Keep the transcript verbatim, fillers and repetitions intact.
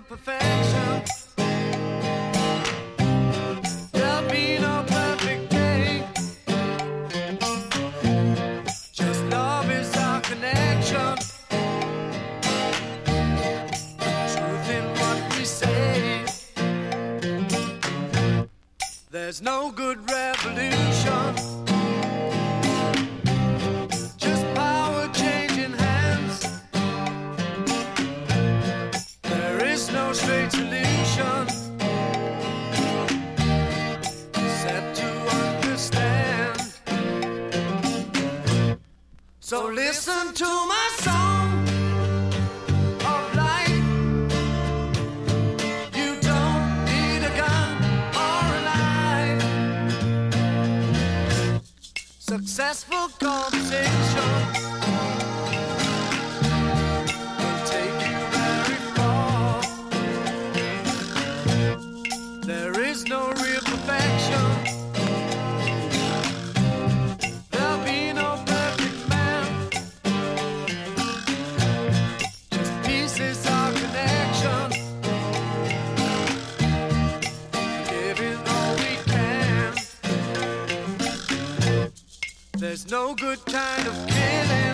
perfection. There'll be no perfect day. Just love is our connection. Truth in what we say. There's no good revolution. Just power changing hands. There is no straight solution except to understand. So listen to my song of life. You don't need a gun or a knife. Successful conversation will take you very far. There is no real perfection. There'll be no perfect man. Just peace is our connection. Giving all we can. There's no good kind of feeling.